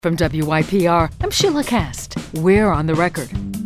From WYPR, I'm Sheila Cast. We're on the record.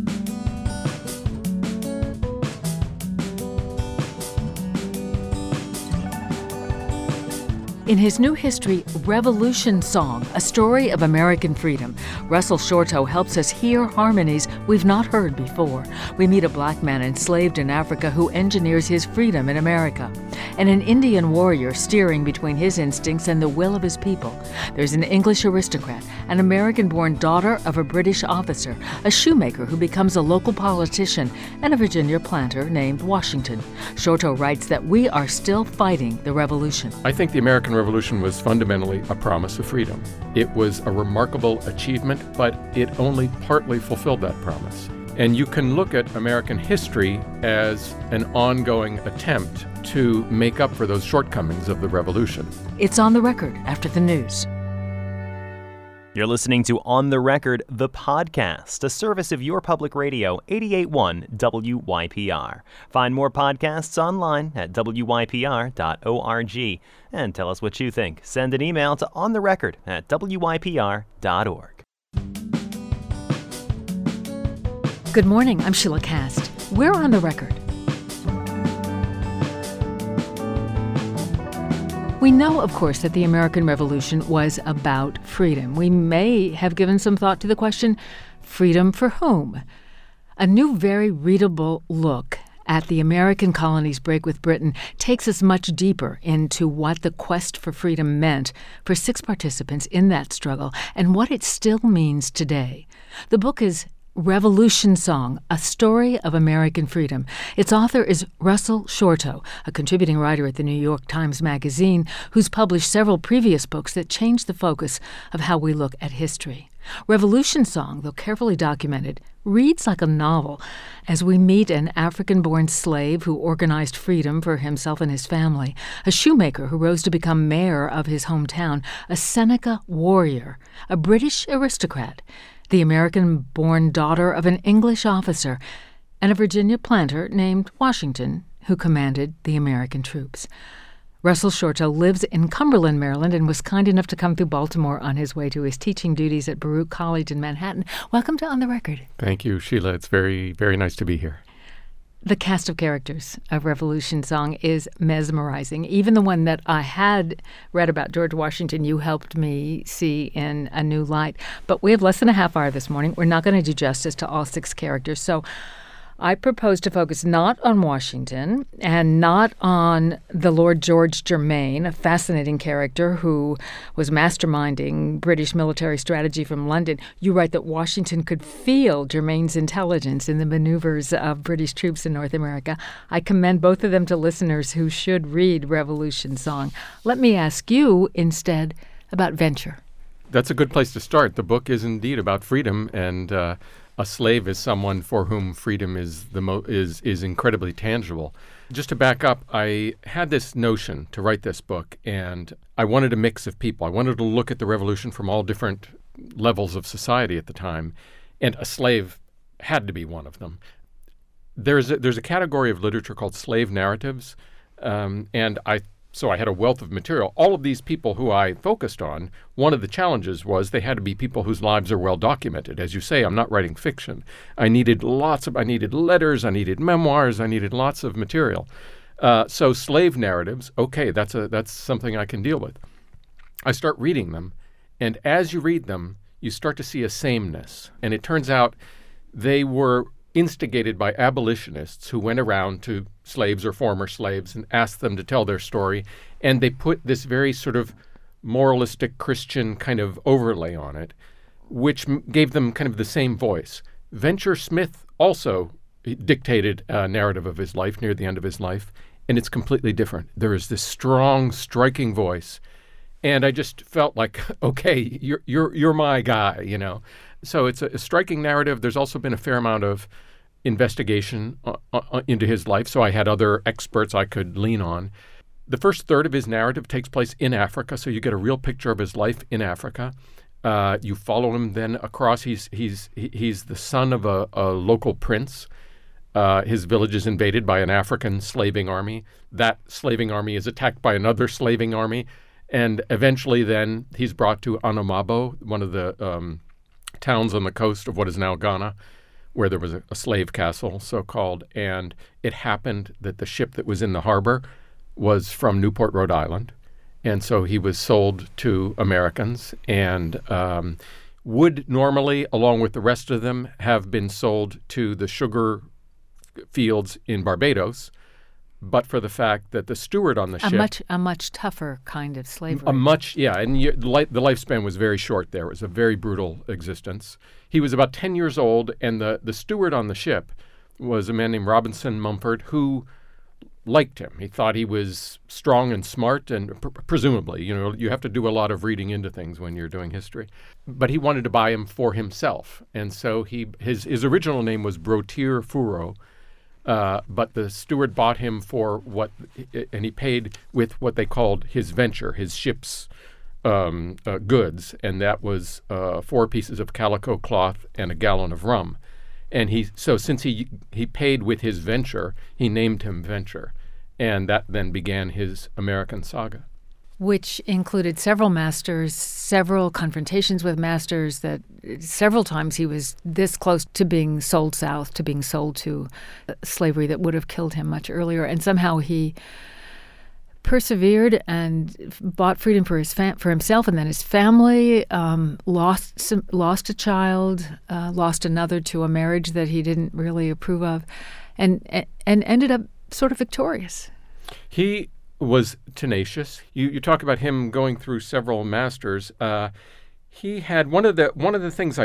In his new history, Revolution Song, A Story of American Freedom, Russell Shorto helps us hear harmonies we've not heard before. We meet a black man enslaved in Africa who engineers his freedom in America, and an Indian warrior steering between his instincts and the will of his people. There's an English aristocrat, an American-born daughter of a British officer, a shoemaker who becomes a local politician, and a Virginia planter named Washington. Shorto writes that we are still fighting the revolution. I think the American Revolution was fundamentally a promise of freedom. It was a remarkable achievement, but it only partly fulfilled that promise. And you can look at American history as an ongoing attempt to make up for those shortcomings of the Revolution. It's On the Record after the news. You're listening to On the Record, the podcast, a service of your public radio, 88.1 WYPR. Find more podcasts online at wypr.org. And tell us what you think. Send an email to ontherecord@wypr.org. Good morning, I'm Sheila Cast. We're on the record. We know, of course, that the American Revolution was about freedom. We may have given some thought to the question, freedom for whom? A new, very readable look at the American colonies' break with Britain takes us much deeper into what the quest for freedom meant for 6 participants in that struggle and what it still means today. The book is Revolution Song, A Story of American Freedom. Its author is Russell Shorto, a contributing writer at the New York Times Magazine, who's published several previous books that changed the focus of how we look at history. Revolution Song, though carefully documented, reads like a novel as we meet an African-born slave who organized freedom for himself and his family, a shoemaker who rose to become mayor of his hometown, a Seneca warrior, a British aristocrat, the American-born daughter of an English officer, and a Virginia planter named Washington, who commanded the American troops. Russell Shorto lives in Cumberland, Maryland, and was kind enough to come through Baltimore on his way to his teaching duties at Baruch College in Manhattan. Welcome to On the Record. Thank you, Sheila. It's very, very nice to be here. The cast of characters of Revolution Song is mesmerizing. Even the one that I had read about, George Washington, you helped me see in a new light. But we have less than a half hour this morning. We're not going to do justice to all 6 characters. So I propose to focus not on Washington and not on the Lord George Germain, a fascinating character who was masterminding British military strategy from London. You write that Washington could feel Germain's intelligence in the maneuvers of British troops in North America. I commend both of them to listeners who should read Revolution Song. Let me ask you instead about venture. That's a good place to start. The book is indeed about freedom, and a slave is someone for whom freedom is is incredibly tangible. Just to back up, I had this notion to write this book, and I wanted a mix of people. I wanted to look at the revolution from all different levels of society at the time, and a slave had to be one of them. There's a category of literature called slave narratives, So I had a wealth of material. All of these people who I focused on, one of the challenges was they had to be people whose lives are well documented. As you say, I'm not writing fiction. I needed letters, I needed memoirs, I needed lots of material. So slave narratives, okay, that's something I can deal with. I start reading them, and as you read them, you start to see a sameness. And it turns out they were instigated by abolitionists who went around to slaves or former slaves and asked them to tell their story. And they put this very sort of moralistic Christian kind of overlay on it, which gave them kind of the same voice. Venture Smith also dictated a narrative of his life near the end of his life, and it's completely different. There is this strong, striking voice. And I just felt like, okay, you're my guy, you know. So it's a striking narrative. There's also been a fair amount of investigation into his life, so I had other experts I could lean on. The first third of his narrative takes place in Africa, so you get a real picture of his life in Africa. You follow him then across. He's the son of a local prince. His village is invaded by an African slaving army. That slaving army is attacked by another slaving army. And eventually then he's brought to Anamabo, one of the towns on the coast of what is now Ghana, where there was a slave castle, so-called. And it happened that the ship that was in the harbor was from Newport, Rhode Island. And so he was sold to Americans and would normally, along with the rest of them, have been sold to the sugar fields in Barbados, but for the fact that the steward on the ship... A much tougher kind of slavery. And the lifespan was very short there. It was a very brutal existence. He was about 10 years old, and the steward on the ship was a man named Robinson Mumford, who liked him. He thought he was strong and smart, and presumably, you have to do a lot of reading into things when you're doing history. But he wanted to buy him for himself, and so his original name was Brotier Furo, but the steward bought him for and he paid with what they called his venture, his ship's goods, and that was 4 pieces of calico cloth and a gallon of rum. And since he paid with his venture, he named him Venture, and that then began his American saga. Which included several masters, several confrontations with masters, that several times he was this close to being sold south, to being sold to slavery that would have killed him much earlier. And somehow he persevered and bought freedom for himself and then his family, lost a child, lost another to a marriage that he didn't really approve of, and ended up sort of victorious. He was tenacious. You talk about him going through several masters. He had one of the things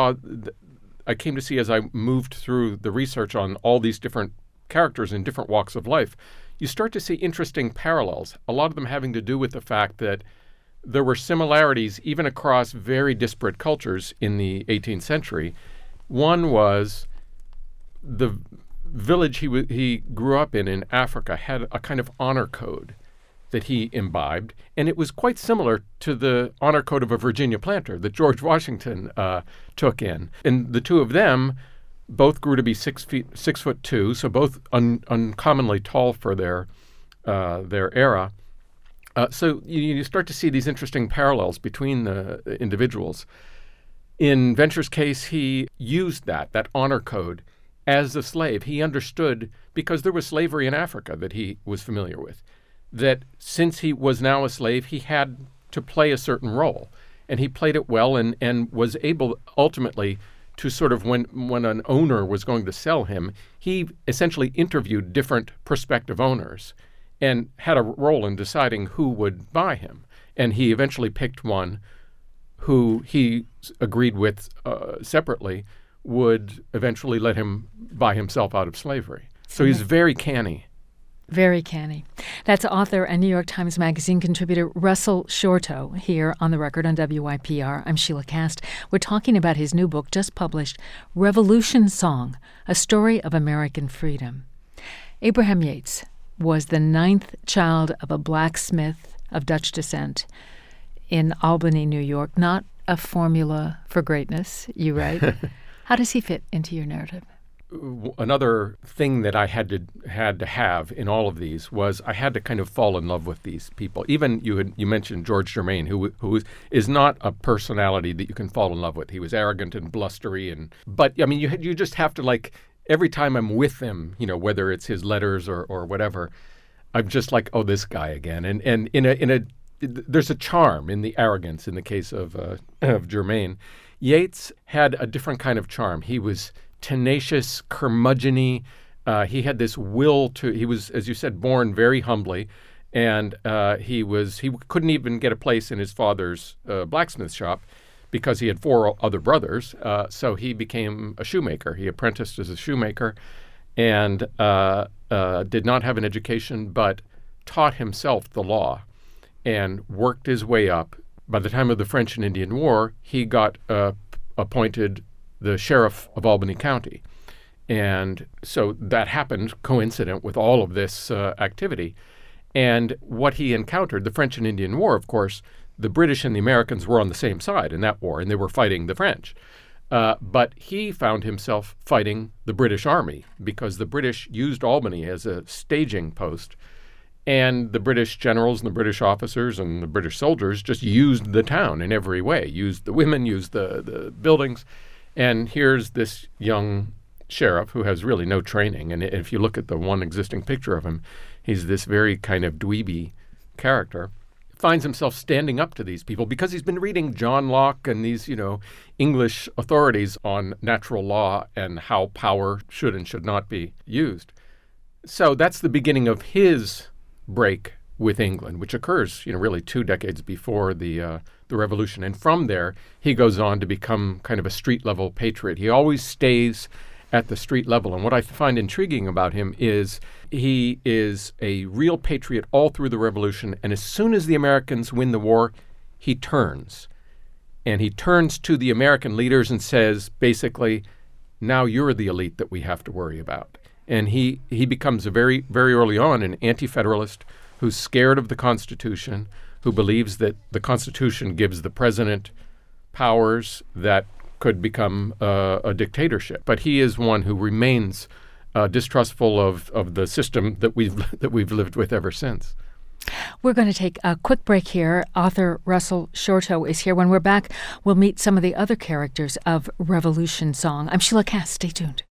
I came to see as I moved through the research on all these different characters in different walks of life. You start to see interesting parallels, a lot of them having to do with the fact that there were similarities even across very disparate cultures in the 18th century. One was the village he grew up in Africa had a kind of honor code that he imbibed, and it was quite similar to the honor code of a Virginia planter that George Washington took in. And the two of them both grew to be 6'2", so both uncommonly tall for their era. So you start to see these interesting parallels between the individuals. In Venture's case, he used that honor code as a slave. He understood, because there was slavery in Africa that he was familiar with, that since he was now a slave, he had to play a certain role. And he played it well and was able ultimately to sort of, when an owner was going to sell him, he essentially interviewed different prospective owners and had a role in deciding who would buy him. And he eventually picked one who he agreed with separately would eventually let him buy himself out of slavery. So he's very canny. Very canny. That's author and New York Times Magazine contributor Russell Shorto here on The Record on WYPR. I'm Sheila Kast. We're talking about his new book, just published, Revolution Song, A Story of American Freedom. Abraham Yates was the 9th child of a blacksmith of Dutch descent in Albany, New York. Not a formula for greatness, you write. How does he fit into your narrative? Another thing that I had to have in all of these was I had to kind of fall in love with these people. Even you mentioned George Germain, who is not a personality that you can fall in love with. He was arrogant and blustery, but I mean you just have to, like, every time I'm with him, whether it's his letters or whatever, I'm just like, oh, this guy again. And there's a charm in the arrogance in the case of Germain. Yates had a different kind of charm. He was tenacious, curmudgeon-y. He had this will he was, as you said, born very humbly, and he couldn't even get a place in his father's blacksmith shop because he had 4 other brothers. So he became a shoemaker. He apprenticed as a shoemaker and did not have an education, but taught himself the law and worked his way up. By the time of the French and Indian War, he got appointed the sheriff of Albany County. And so that happened coincident with all of this activity. And what he encountered, the French and Indian War, of course, the British and the Americans were on the same side in that war, and they were fighting the French. But he found himself fighting the British Army because the British used Albany as a staging post. And the British generals and the British officers and the British soldiers just used the town in every way, used the women, used the buildings. And here's this young sheriff who has really no training. And if you look at the one existing picture of him, he's this very kind of dweeby character. Finds himself standing up to these people because he's been reading John Locke and these, English authorities on natural law and how power should and should not be used. So that's the beginning of his break with England, which occurs, really 2 decades before the Revolution. And from there, he goes on to become kind of a street-level patriot. He always stays at the street level. And what I find intriguing about him is he is a real patriot all through the Revolution. And as soon as the Americans win the war, he turns. And he turns to the American leaders and says, basically, now you're the elite that we have to worry about. And he becomes a very, very early on an anti-federalist who's scared of the Constitution, who believes that the Constitution gives the president powers that could become a dictatorship. But he is one who remains distrustful of the system that we've lived with ever since. We're going to take a quick break here. Author Russell Shorto is here. When we're back, we'll meet some of the other characters of Revolution Song. I'm Sheila Cass. Stay tuned.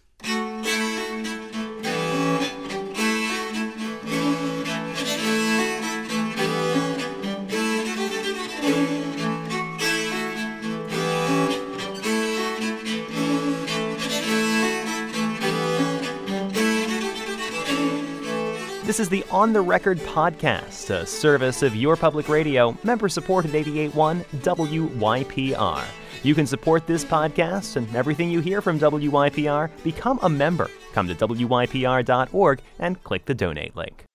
This is the On the Record podcast, a service of your public radio, member-supported 88.1 WYPR. You can support this podcast and everything you hear from WYPR. Become a member. Come to WYPR.org and click the donate link.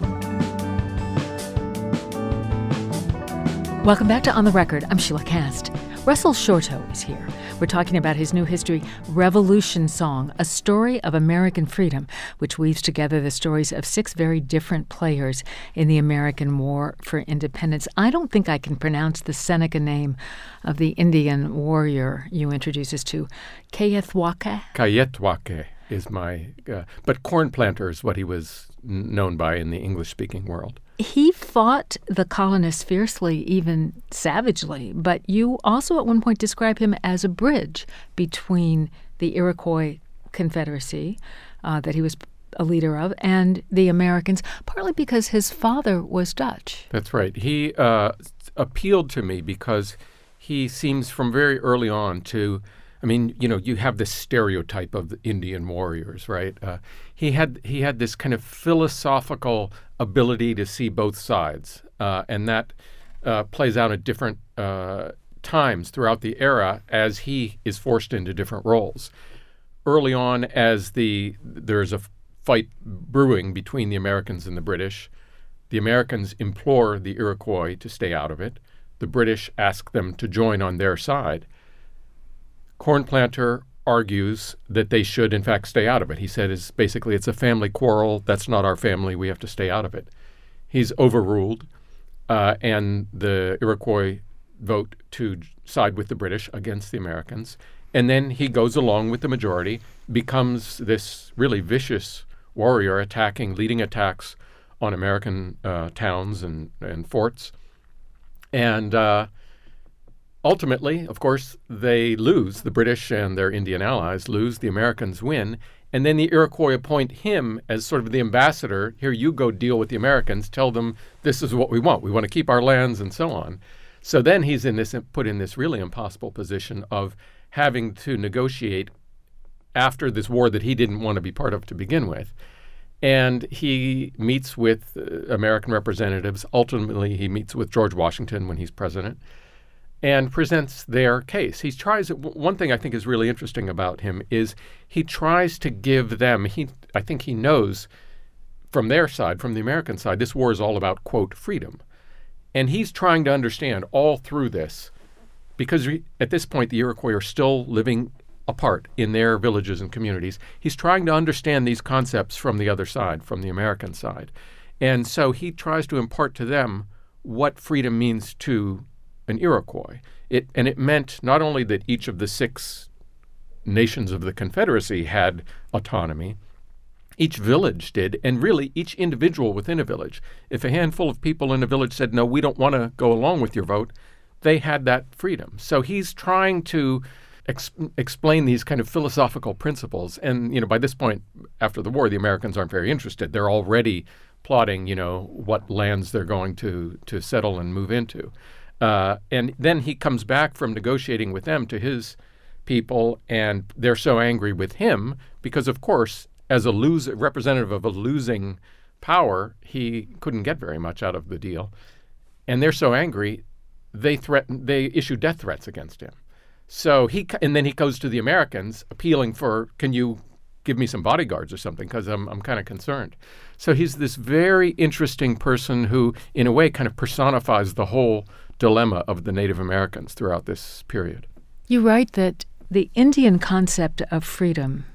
Welcome back to On the Record. I'm Sheila Cass. Russell Shorto is here. We're talking about his new history, Revolution Song, a story of American freedom, which weaves together the stories of 6 very different players in the American War for Independence. I don't think I can pronounce the Seneca name of the Indian warrior you introduce us to. Kayetuake? Kayetuake is my... but corn planter is what he was known by in the English-speaking world. He fought the colonists fiercely, even savagely, but you also at one point describe him as a bridge between the Iroquois Confederacy that he was a leader of and the Americans, partly because his father was Dutch. That's right. He appealed to me because he seems from very early on to... you have this stereotype of the Indian warriors, right? He had this kind of philosophical ability to see both sides, and that plays out at different times throughout the era as he is forced into different roles. Early on, as there's a fight brewing between the Americans and the British implore the Iroquois to stay out of it. The British ask them to join on their side. Cornplanter argues that they should, in fact, stay out of it. He said it's a family quarrel. That's not our family. We have to stay out of it. He's overruled, and the Iroquois vote to side with the British against the Americans. And then he goes along with the majority, becomes this really vicious warrior, leading attacks on American towns and forts. And ultimately, of course, they lose. The British and their Indian allies lose. The Americans win. And then the Iroquois appoint him as sort of the ambassador. Here, you go deal with the Americans. Tell them this is what we want. We want to keep our lands and so on. So then he's put in this really impossible position of having to negotiate after this war that he didn't want to be part of to begin with. And he meets with American representatives. Ultimately, he meets with George Washington when he's president, and presents their case. One thing I think is really interesting about him is he tries to give them, I think he knows from their side, from the American side, this war is all about, quote, freedom. And he's trying to understand all through this, because at this point the Iroquois are still living apart in their villages and communities. He's trying to understand these concepts from the other side, from the American side. And so he tries to impart to them what freedom means to an Iroquois. It meant not only that each of the 6 nations of the Confederacy had autonomy, Each village did, and really each individual within a village. If a handful of people in a village said, no, we don't want to go along with your vote, they had that freedom. So he's trying to explain these kind of philosophical principles. And, by this point, after the war, the Americans aren't very interested. They're already plotting, what lands they're going to settle and move into. And then he comes back from negotiating with them to his people, and they're so angry with him because, of course, as a representative of a losing power, he couldn't get very much out of the deal. And they're so angry, they issue death threats against him. So and then he goes to the Americans appealing for, can you give me some bodyguards or something, because I'm kind of concerned. So he's this very interesting person who, in a way, kind of personifies the whole dilemma of the Native Americans throughout this period. You write that the Indian concept of freedom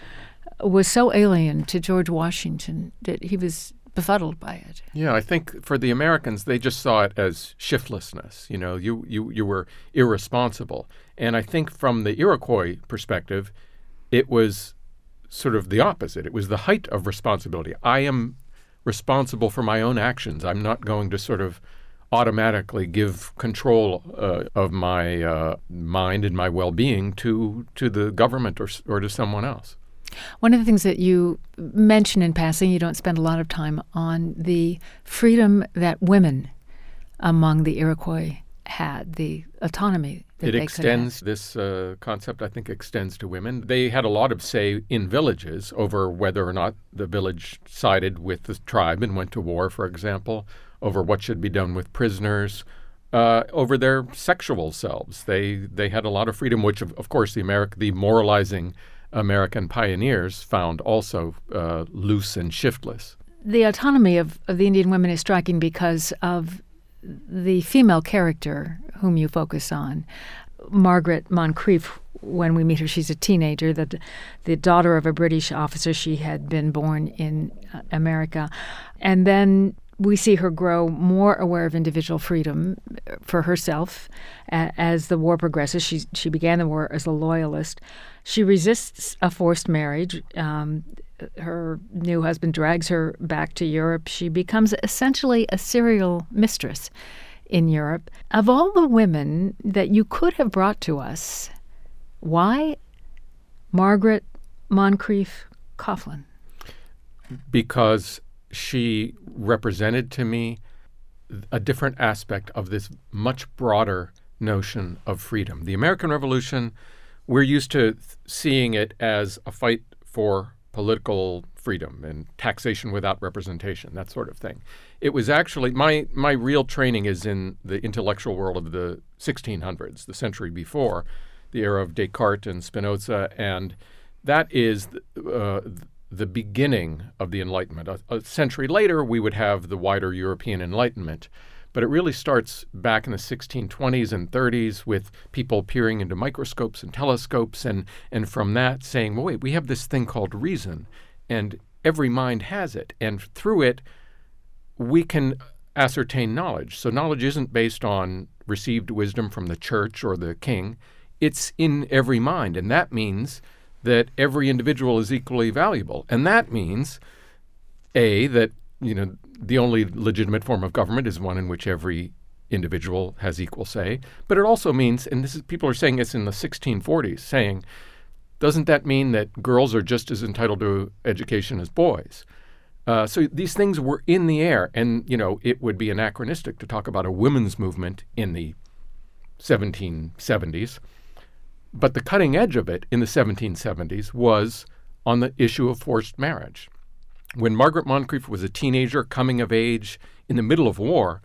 was so alien to George Washington that he was befuddled by it. Yeah, I think for the Americans, they just saw it as shiftlessness. You were irresponsible. And I think from the Iroquois perspective, it was sort of the opposite. It was the height of responsibility. I am responsible for my own actions. I'm not going to sort of automatically give control of my mind and my well-being to the government or to someone else. One of the things that you mention in passing, you don't spend a lot of time on the freedom that women among the Iroquois had, the autonomy that they could have. This concept, I think, extends to women. They had a lot of say in villages over whether or not the village sided with the tribe and went to war, for example, over what should be done with prisoners, over their sexual selves. They had a lot of freedom, which, of course, the moralizing American pioneers found also loose and shiftless. The autonomy of the Indian women is striking because of the female character whom you focus on. Margaret Moncrief, when we meet her, she's a teenager, the daughter of a British officer. She had been born in America. And then we see her grow more aware of individual freedom for herself as the war progresses. She began the war as a loyalist. She resists a forced marriage. Her new husband drags her back to Europe. She becomes essentially a serial mistress in Europe. Of all the women that you could have brought to us, why Margaret Moncrief Coughlin? Because she represented to me a different aspect of this much broader notion of freedom. The American Revolution, we're used to seeing it as a fight for political freedom and taxation without representation, that sort of thing. It was actually, my real training is in the intellectual world of the 1600s, the century before, the era of Descartes and Spinoza, and that is the beginning of the Enlightenment. A century later, we would have the wider European Enlightenment. But it really starts back in the 1620s and 30s with people peering into microscopes and telescopes and from that saying, well, wait, we have this thing called reason, and every mind has it. And through it, we can ascertain knowledge. So knowledge isn't based on received wisdom from the church or the king. It's in every mind. And that means that every individual is equally valuable. And that means, that the only legitimate form of government is one in which every individual has equal say. But it also means, and people are saying this in the 1640s, saying, doesn't that mean that girls are just as entitled to education as boys? So these things were in the air. And, it would be anachronistic to talk about a women's movement in the 1770s. But the cutting edge of it in the 1770s was on the issue of forced marriage. When Margaret Moncrief was a teenager coming of age in the middle of war,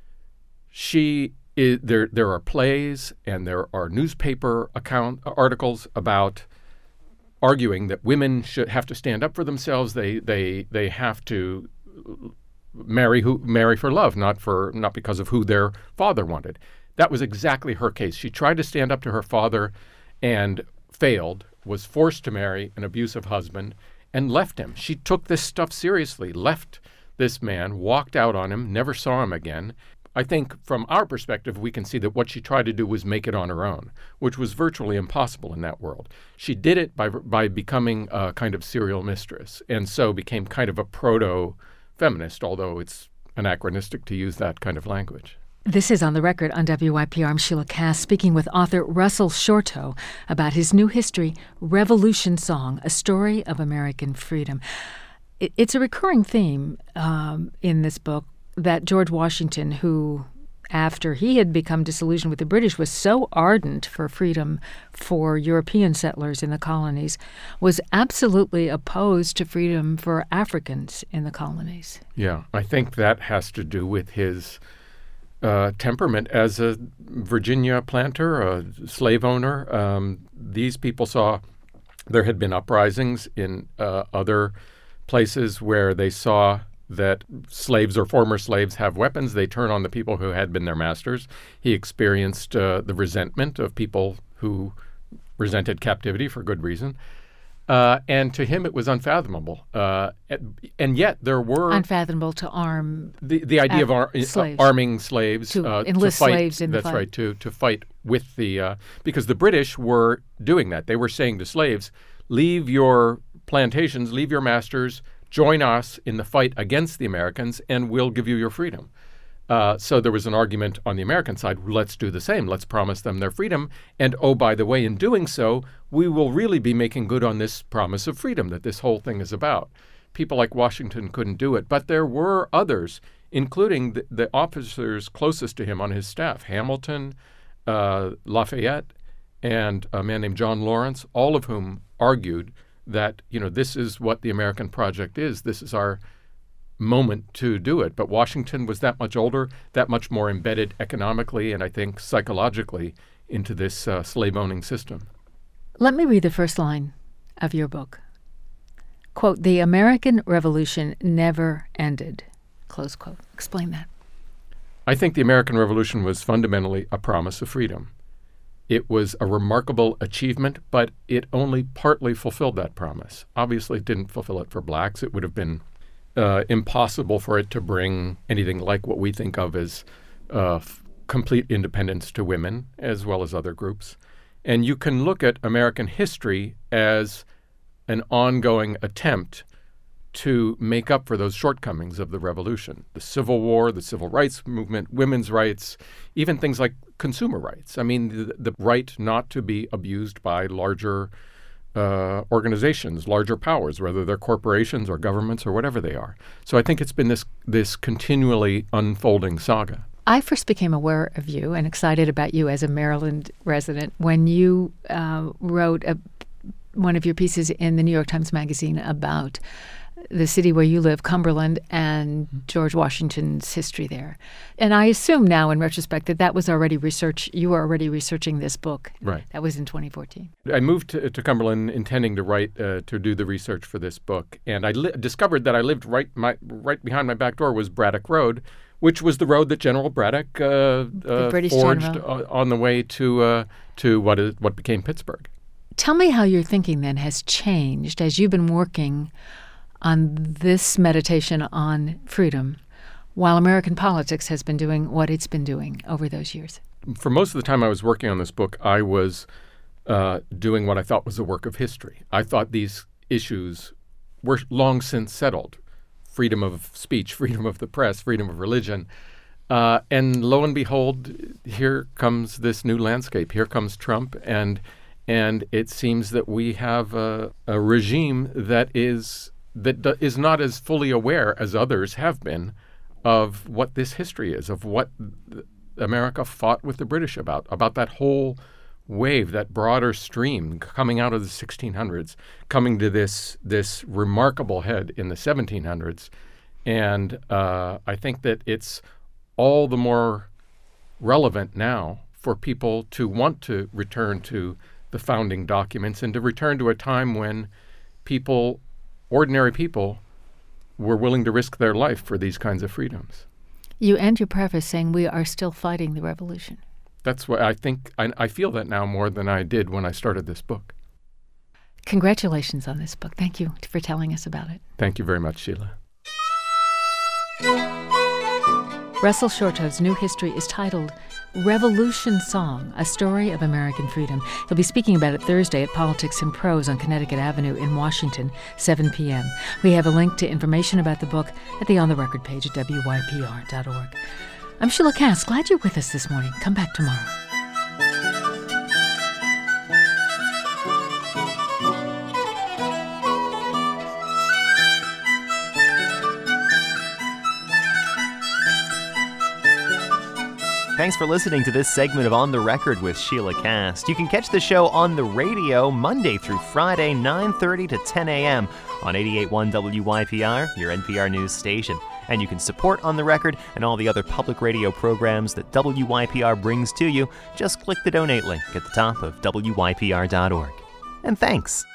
there are plays and there are newspaper articles about arguing that women should have to stand up for themselves. They have to marry for love, not because of who their father wanted. That was exactly her case. She tried to stand up to her father and failed, was forced to marry an abusive husband, and left him. She took this stuff seriously, left this man, walked out on him, never saw him again. I think from our perspective, we can see that what she tried to do was make it on her own, which was virtually impossible in that world. She did it by becoming a kind of serial mistress, and so became kind of a proto-feminist, although it's anachronistic to use that kind of language. This is On the Record on WYPR. I'm Sheila Cass, speaking with author Russell Shorto about his new history, Revolution Song, A Story of American Freedom. It's a recurring theme in this book that George Washington, who, after he had become disillusioned with the British, was so ardent for freedom for European settlers in the colonies, was absolutely opposed to freedom for Africans in the colonies. Yeah, I think that has to do with his temperament as a Virginia planter, a slave owner. These people saw there had been uprisings in other places where they saw that slaves or former slaves have weapons. They turn on the people who had been their masters. He experienced the resentment of people who resented captivity for good reason. And to him, it was unfathomable. And yet there were... Unfathomable to arm... The idea of slaves. Arming slaves. To enlist fight, slaves in the that's fight. right, to fight with the... because the British were doing that. They were saying to slaves, leave your plantations, leave your masters, join us in the fight against the Americans, and we'll give you your freedom. So there was an argument on the American side, let's do the same. Let's promise them their freedom. And, oh, by the way, in doing so, we will really be making good on this promise of freedom that this whole thing is about. People like Washington couldn't do it. But there were others, including the officers closest to him on his staff, Hamilton, Lafayette, and a man named John Lawrence, all of whom argued that, this is what the American project is. This is our moment to do it. But Washington was that much older, that much more embedded economically and I think psychologically into this slave-owning system. Let me read the first line of your book. Quote, "The American Revolution never ended." Close quote. Explain that. I think the American Revolution was fundamentally a promise of freedom. It was a remarkable achievement, but it only partly fulfilled that promise. Obviously, it didn't fulfill it for blacks. It would have been impossible for it to bring anything like what we think of as complete independence to women, as well as other groups. And you can look at American history as an ongoing attempt to make up for those shortcomings of the revolution. The Civil War, the Civil Rights Movement, women's rights, even things like consumer rights. I mean, the right not to be abused by larger organizations, larger powers, whether they're corporations or governments or whatever they are. So I think it's been this continually unfolding saga. I first became aware of you and excited about you as a Maryland resident when you wrote one of your pieces in the New York Times Magazine about the city where you live, Cumberland, and George Washington's history there. And I assume now, in retrospect, that was already research. You were already researching this book. Right. That was in 2014. I moved to Cumberland intending to write, to do the research for this book. And I discovered that I lived right behind my back door was Braddock Road, which was the road that General Braddock forged on the way to what became Pittsburgh. Tell me how your thinking then has changed as you've been working on this meditation on freedom, while American politics has been doing what it's been doing over those years. For most of the time I was working on this book, I was doing what I thought was a work of history. I thought these issues were long since settled. Freedom of speech, freedom of the press, freedom of religion. And lo and behold, here comes this new landscape. Here comes Trump, and it seems that we have a regime that is not as fully aware as others have been of what this history is, of what America fought with the British about that whole wave, that broader stream coming out of the 1600s, coming to this remarkable head in the 1700s. And I think that it's all the more relevant now for people to want to return to the founding documents and to return to a time when ordinary people were willing to risk their life for these kinds of freedoms. You end your preface saying we are still fighting the revolution. That's what I think. I feel that now more than I did when I started this book. Congratulations on this book. Thank you for telling us about it. Thank you very much, Sheila. Russell Shorto's new history is titled Revolution Song, A Story of American Freedom. He'll be speaking about it Thursday at Politics in Prose on Connecticut Avenue in Washington, 7 p.m. We have a link to information about the book at the On the Record page at wypr.org. I'm Sheila Cass. Glad you're with us this morning. Come back tomorrow. Thanks for listening to this segment of On the Record with Sheila Cass. You can catch the show on the radio Monday through Friday, 9:30 to 10 a.m. on 88.1 WYPR, your NPR news station. And you can support On the Record and all the other public radio programs that WYPR brings to you. Just click the donate link at the top of wypr.org. And thanks.